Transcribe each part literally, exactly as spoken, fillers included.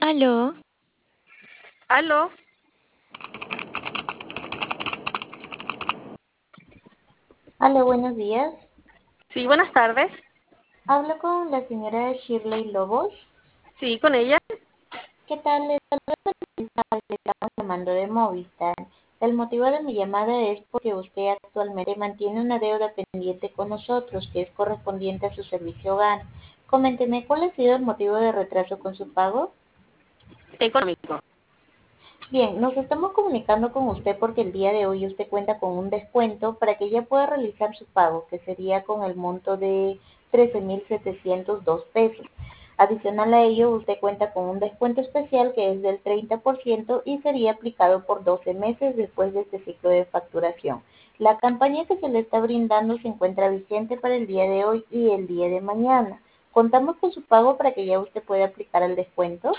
Aló, Aló, Hola, buenos días. sí, buenas tardes. Hablo con la señora Shirley Lobos. Sí, con ella. ¿Qué tal? Le estamos llamando de Movistar. El motivo de mi llamada es porque usted actualmente mantiene una deuda pendiente con nosotros que es correspondiente a su servicio hogar. Coménteme, ¿cuál ha sido el motivo de retraso con su pago? Económico. Bien, nos estamos comunicando con usted porque el día de hoy usted cuenta con un descuento para que ella pueda realizar su pago, que sería con el monto de trece mil setecientos dos pesos. Adicional a ello, usted cuenta con un descuento especial que es del treinta por ciento y sería aplicado por doce meses después de este ciclo de facturación. La campaña que se le está brindando se encuentra vigente para el día de hoy y el día de mañana. ¿Contamos con su pago para que ya usted pueda aplicar el descuento?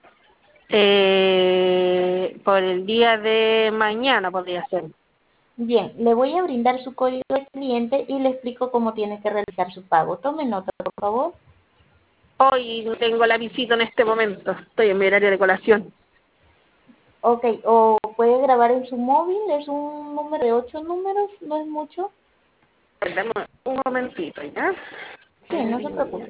Eh, por el día de mañana podría ser. Bien, le voy a brindar su código de cliente y le explico cómo tiene que realizar su pago. Tome nota, por favor. Hoy no tengo la visita en este momento. Estoy en mi horario de colación. Ok, o puede grabar en su móvil, es un número de ocho números, no es mucho. Dame un momentito, ¿ya? Sí, no se preocupe.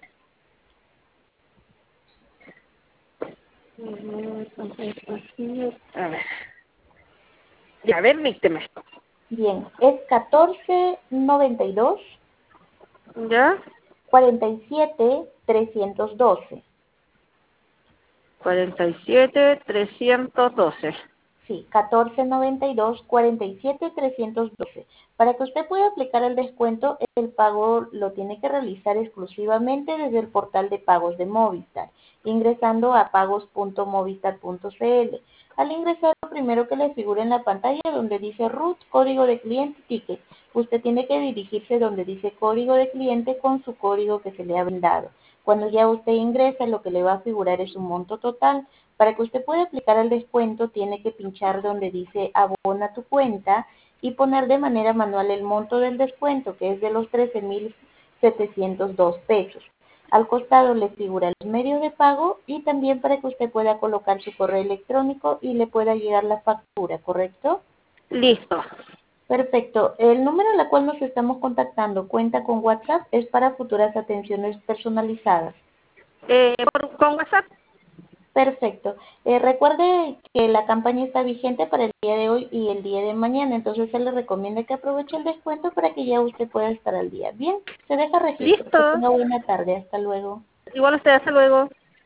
A ver. Ya, a ver, dícteme. Bien, es catorce noventa y dos ¿Ya? cuarenta y siete trescientos doce. cuarenta y siete, trescientos doce. Sí, catorce noventa y dos cuarenta y siete trescientos doce. Para que usted pueda aplicar el descuento, el pago lo tiene que realizar exclusivamente desde el portal de pagos de Movistar, ingresando a pagos punto movistar punto cl. Al ingresar, lo primero que le figura en la pantalla donde dice root, código de cliente, ticket, usted tiene que dirigirse donde dice código de cliente con su código que se le ha brindado. Cuando ya usted ingresa, lo que le va a figurar es un monto total. Para que usted pueda aplicar el descuento, tiene que pinchar donde dice abona tu cuenta y poner de manera manual el monto del descuento, que es de los trece mil setecientos dos pesos. Al costado le figura los medios de pago y también para que usted pueda colocar su correo electrónico y le pueda llegar la factura, ¿correcto? Listo. Perfecto. El número al cual nos estamos contactando cuenta con WhatsApp, es para futuras atenciones personalizadas. Eh, por, con WhatsApp. Perfecto. Eh, recuerde que la campaña está vigente para el día de hoy y el día de mañana, entonces se le recomienda que aproveche el descuento para que ya usted pueda estar al día. Bien, se deja registro. Que Listo. tenga buena tarde. Hasta luego. Igual usted, hasta luego.